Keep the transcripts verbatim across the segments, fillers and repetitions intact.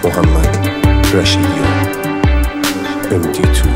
محمد رشیدیان ام دی تو.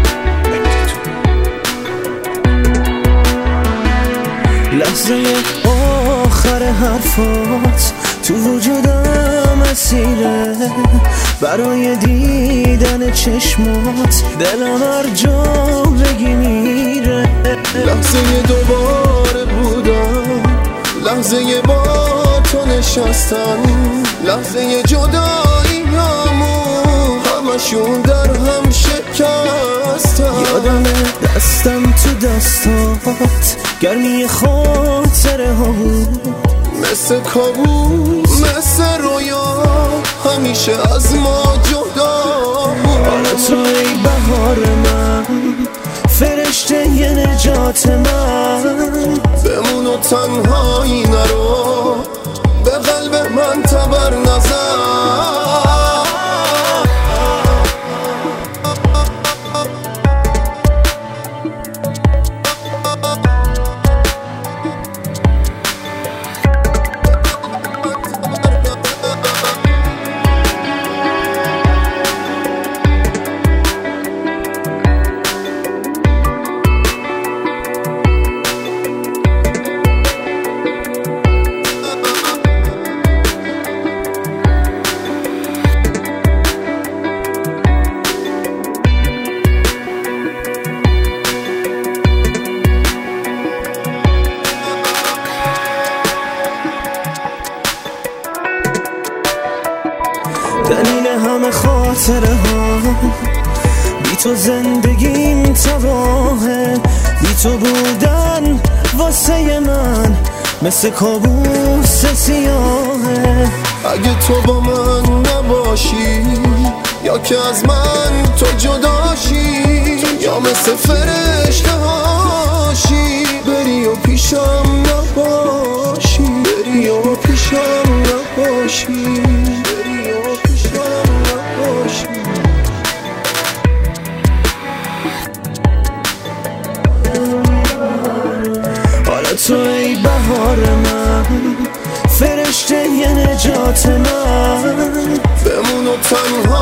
لحظه آخر حرفات تو وجودم اسیره، برای دیدن چشمات دلم هر جا بگی میره. لحظه دوباره بودم، لحظه با تو نشستن، لحظه جداییامون همشون در هم شکستن. یادم دستم تو دستات گرمی خاطره ها بود، مثل کابوس مثل رویا همیشه از ما جدا بود. حالا تو ای بهار من، فرشته ی نجات من، بمون و تنهایی نرو، به قلب من تبر نزن. دلیل همه خاطره ها، بی تو زندگیم تباهه، بی تو بودن واسه من مثل کابوس سیاهه. اگه تو با من نباشی، یا که از من تو جداشی، یا مثل فرشته هاشی بری و پیشم نباشی، بری و پیشم نباشی. حالا تو ای بهار من، فرشته ی نجات من، بمون و تنها